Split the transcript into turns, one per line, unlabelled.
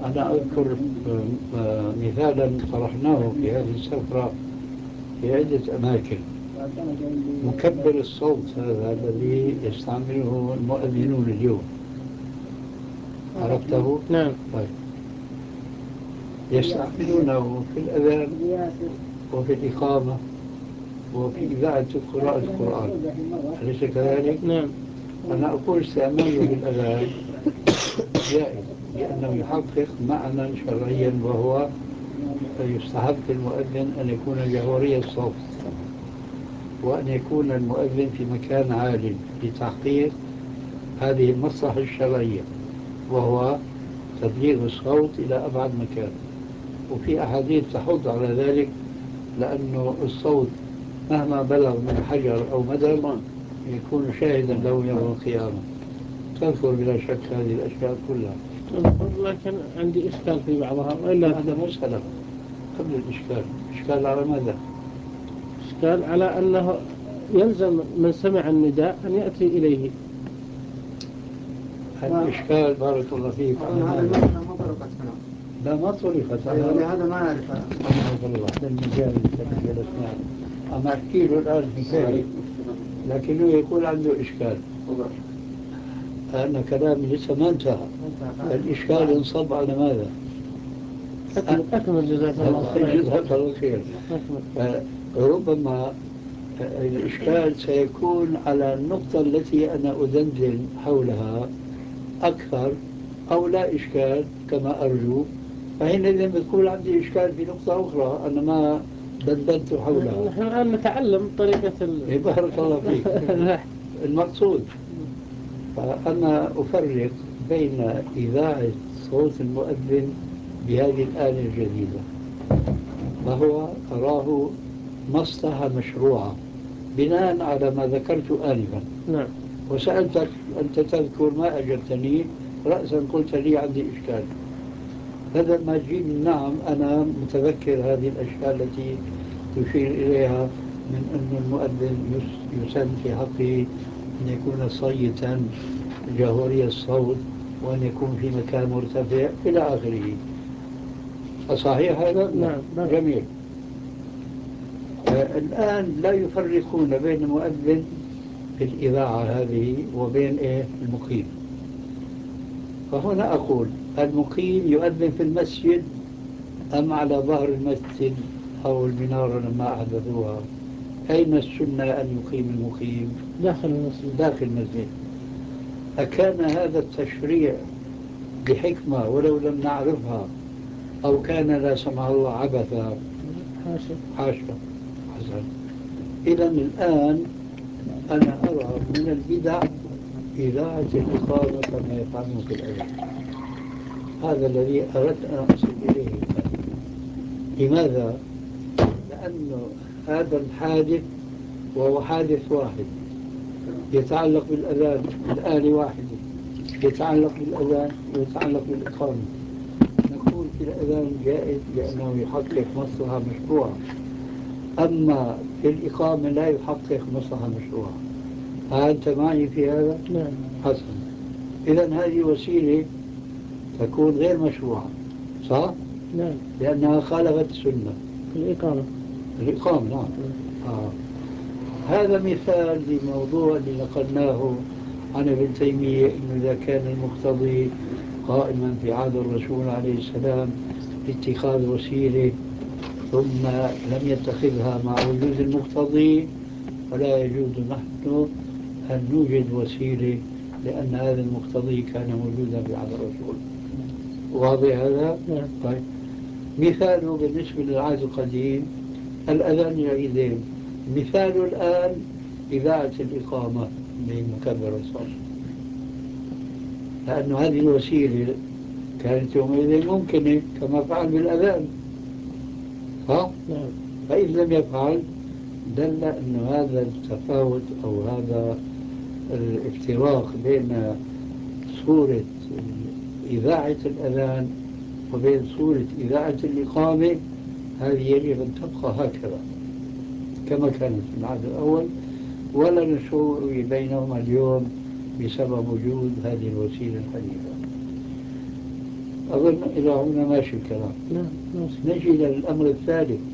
أنا أذكر مثالا طرحناه في هذه السفرة في عدة أماكن. مكبر الصوت هذا الذي يستعمله المؤذنون اليوم، عرفته؟
نعم.
طيب. يستعملونه في الأذان وفي الإقامة وفي إذاعة قراءة القرآن، أليس كذلك؟
نعم.
أنا أقول استعماله في الأذان جائز، لأنه يحقق معنى شرعيا، وهو يستحب في المؤذن أن يكون جهوري الصوت، وأن يكون المؤذن في مكان عال لتحقيق هذه المصلحة الشرعية، وهو تبليغ الصوت إلى أبعد مكان. وفي أحاديث تحض على ذلك، لأنه الصوت مهما بلغ من حجر أو مدر يكون شاهدا له يوم القيامة. تذكر بلا شك هذه الأشياء كلها.
لكن عندي إشكال في بعضها، وإلا
هذا مسألة قبل الإشكال. إشكال على ماذا؟
إشكال على أنه يلزم من سمع النداء أن يأتي إليه.
الإشكال بارك الله فيك على ماذا؟ لا ما طرقت،
هذا ما أعرفها.
الله هذا المجال الذي جلسنا أما أحكي له الآن حكاية، لكنه يقول عنده إشكال. أنا كلامي لسه ما انتهى. الإشكال انصب على ماذا؟
أكمل جزاك الله خير.
جزاك الله خير. ربما الإشكال سيكون على النقطة التي أنا أدندن حولها أكثر، أو لا إشكال كما أرجو، فحينئذ بتكون عندي إشكال في نقطة أخرى أنا ما دندنت حولها.
نحن الآن نتعلم طريقة
بارك الله فيك. المقصود فأنا أفرق بين إذاعة صوت المؤذن بهذه الآلة الجديدة، فهو أراه مصلحة مشروعة بناء على ما ذكرت آنفا.
نعم.
وسألتك أنت تذكر ما أجبتني، رأسا قلت لي عندي إشكال. بدل ما تجيب نعم أنا متذكر هذه الأشياء التي تشير إليها، من أن المؤذن يسن في حقه أن يكون صيتا جهوري الصوت، وأن يكون في مكان مرتفع إلى آخره. صحيح هذا؟
نعم.
جميل. الآن لا يفرقون بين المؤذن في الإذاعة هذه وبين المقيم. فهنا أقول المقيم يؤذن في المسجد أم على ظهر المسجد أو المنارة لما أحدثوها؟ أين السنة أن يقيم المقيم؟
داخل المسجد.
داخل المسجد. أكان هذا التشريع بحكمة ولو لم نعرفها، أو كان لا سمح الله عبثا؟
حاشا.
حاشا. حسن. إذا الآن أنا أرى من البدع إذاعة الإقامة كما يفعلون في الأذان. هذا الذي أردت أن أصل إليه الآن. لماذا؟ لأنه هذا الحادث وهو حادث واحد يتعلق بالأذان، الآلة واحدة يتعلق بالأذان ويتعلق بالإقامة. نقول في الأذان جائز لأنه يحقق مصلحة مشروعة، أما في الإقامة لا يحقق مصلحة مشروعة. أنت معي في هذا؟
نعم.
حسن. إذا هذه وسيلة تكون غير مشروعة، صح؟
نعم.
لأنها خالفت السنة.
الإقامة.
الإقامة نعم. هذا مثال لموضوع اللي نقلناه عن ابن تيمية، إنه إذا كان المقتضي قائما في عهد الرسول عليه السلام لاتخاذ وسيلة ثم لم يتخذها مع وجود المقتضي، فلا يجوز نحن أن نوجد وسيلة، لأن هذا المقتضي كان موجودا في عهد الرسول. واضح هذا؟
نعم.
طيب. مثاله بالنسبة للعهد القديم الأذان العيدين، مثال الآن إذاعة الإقامة بمكبر الصوت، لأن هذه الوسيلة كانت يومئذ ممكنة كما فعل بالأذان، ها؟
نعم.
فإن لم يفعل دل أن هذا التفاوت أو هذا الافتراق بين صورة إذاعة الأذان وبين صورة إذاعة الإقامة هذه يجب أن تبقى هكذا كما كانت في العهد الأول، ولا نسوي بينهما اليوم بسبب وجود هذه الوسيلة الحديثة. أظن إلى هنا ماشي الكلام.
نعم ماشي.
نجي للأمر الثالث.